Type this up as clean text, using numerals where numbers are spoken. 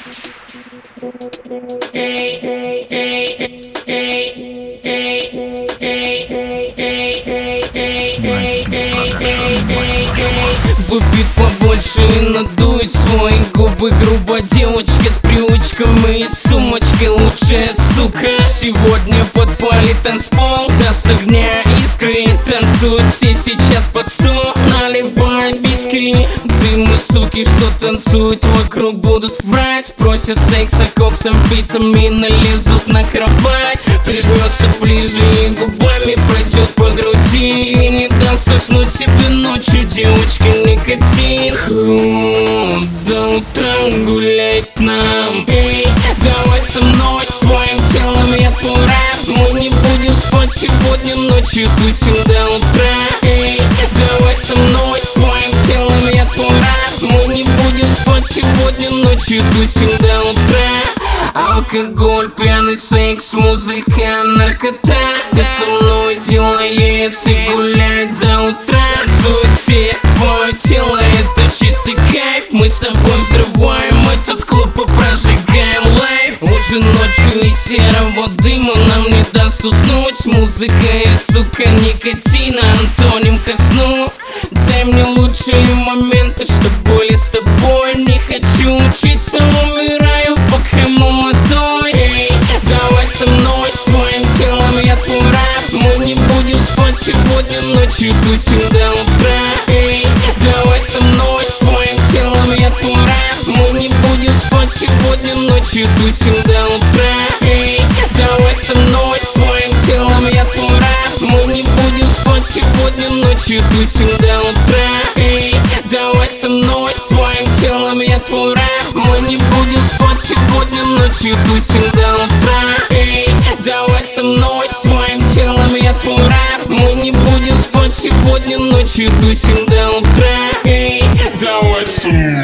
Выпить побольше и надует свои губы грубо. Девочки с привычками и сумочкой, лучшая сука. Сегодня подпалит танцпол, даст огня искры. Танцуют все сейчас под стол, наливай виски. Дымы, суки, что танцуют вокруг, будут врать. Просят секса, коксом, витамины, лезут на кровать. Прижмется ближе и губами пройдет по груди. И не даст уснуть тебе ночью, девочка, никотин. До утра гулять нам. Эй, давай со мной, своим телом я твой рэп. Мы не будем спать сегодня ночью, тусим до утра. Эй, давай со мной, своим телом я твой рэп. Мы не будем спать сегодня ночью, тусим до утра. Алкоголь, пьяный секс, музыка, наркота. Ты со мной делаешь и гуляй до утра. Танцует твое тело, это чистый кайф. Мы с тобой взрываем этот клуб и прожигаем лайф. Уже ночью и серого дыма нам не даст уснуть. Музыка и, сука, никотина, антоним ко сну. Дай мне лучшие моменты, что были с тобой. Не хочу учиться, умираю, пока молодой. Эй, давай со мной, своим телом я твой рэп. Мы не будем спать сегодня ночью, тусим до утра. Эй, давай со мной, своим телом я твой рэп. Мы не будем спать сегодня ночью, тусим до утра. Эй, давай со мной, своим телом я твой рэп. Мы не будем спать сегодня ночью, тусим до утра. Эй, давай со мной, своим телом я твой рэп. Мы не будем спать сегодня ночью, тусим до утра. Эй, давай со мной, своим телом я твой рэп. Мы не будем спать сегодня ночью, тусим до утра. Эй, давай со мной.